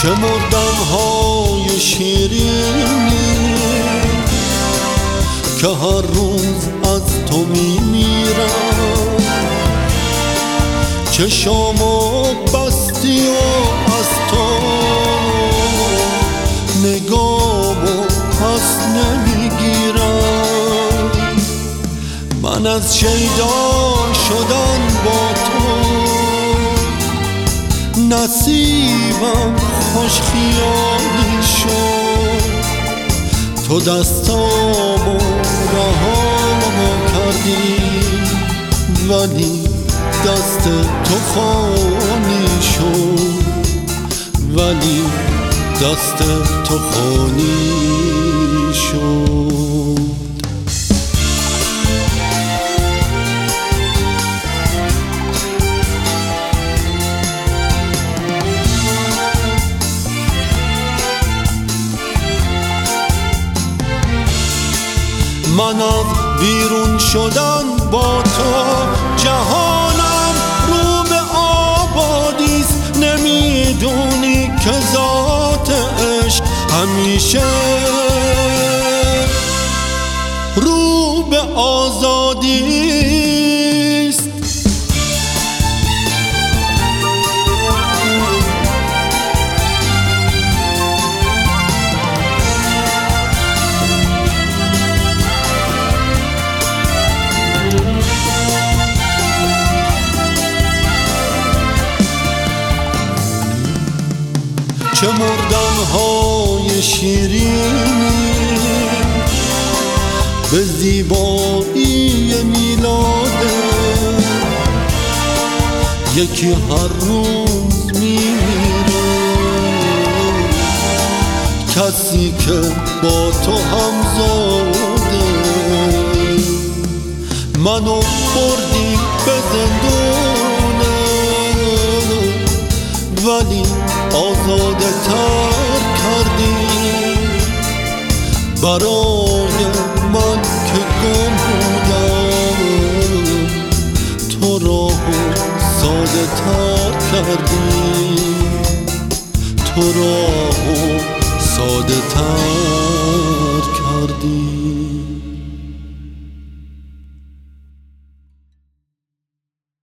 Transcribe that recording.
مردم‌های شیرینی که هر روز از تو میمیرم، چشامو بستی و از تو نگامو پس نمیگیرم. من از شیدا شدن با تو نصیبم خوش خیالی شد. تو دستامو رهامو کردی ولی دست تو خالی شد، ولی دست تو خالی شد. من از بیرون شدن با تو جهانم رو به آبادیست. نمیدونی که ذات عشق همیشه رو به آزادیست. چه مردم‌های شیرینی به زیبایی میلاده، یکی هر روز میمیره. کسی که با تو همزاده منو بردی به زندونه، ولی آزاده تر کردی. برای من که گم بودم تو راهو ساده تر کردی، تو راهو ساده تر کردی.